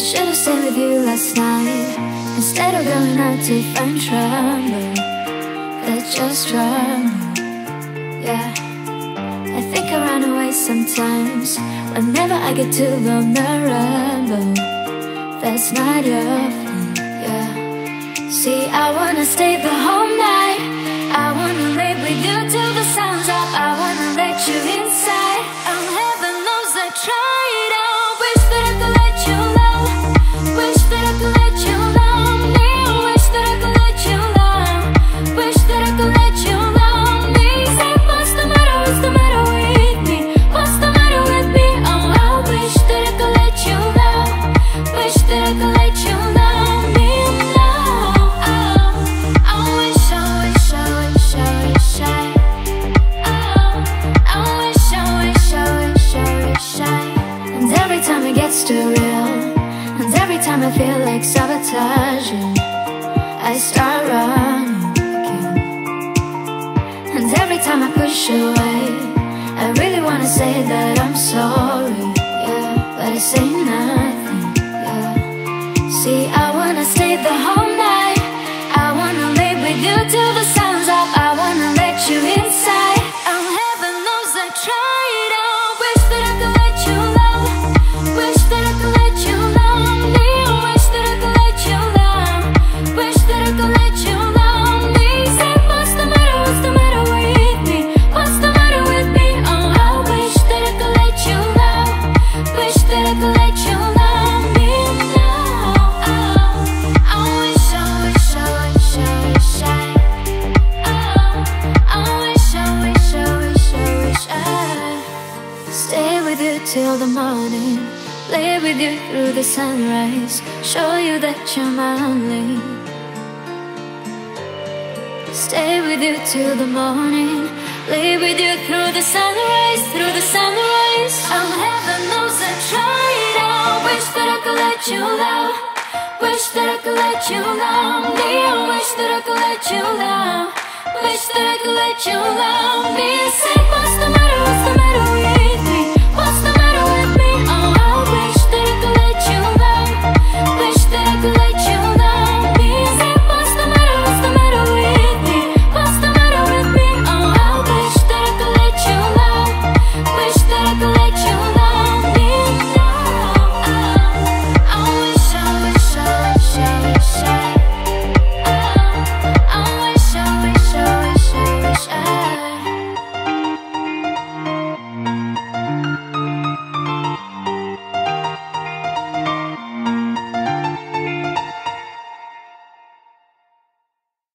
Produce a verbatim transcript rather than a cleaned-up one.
should've stayed with you last night instead of going out to find trouble. That's just trouble, yeah. I think I run away sometimes whenever I get too vulnerable. That's not your fault, yeah. See, I wanna stay the whole night. I wanna live with you till the sun's up. I wanna let you inside. Oh, heaven knows I tried. Oh, wish that I could let you love. Wish that I could let you love me. Wish that I could let you love. Wish that I could let you love me. Say, what's the matter, what's the matter with me? What's the matter with me? Oh, I wish that I could let you love. Wish that I could let you love me. No, oh, I wish, I wish, I wish, I wish I Oh, I wish, I wish, I wish, I wish I And every time it gets too real, and every time I feel like sabotaging, I start running again. And every time I push away, I really wanna say that I'm sorry, yeah, but I say nothing, yeah. See, I wanna stay the whole night. I wanna live with you till the sun's up. I wanna let you inside. Oh, heaven knows I tried. Oh, wish that I could let you love. Wish that I could let you love me. Wish that I could let you love. Wish that I could let you love me. Say, what's the matter, what's the matter with me? What's the matter with me? Oh, I wish that I could let you love. Wish that I could let you love me. No, oh, I wish, I wish, I wish, I wish I Oh, I wish, I wish, I wish, I wish I Stay with you till the morning, play with you through the sunrise, show you that you're manly. Stay with you till the morning, play with you through the sunrise, through the sunrise. Oh, heaven knows I tried. Oh, wish that I could let you love. Wish that I could let you love me. Wish that I could let you love. Wish that I could let you love me. Say,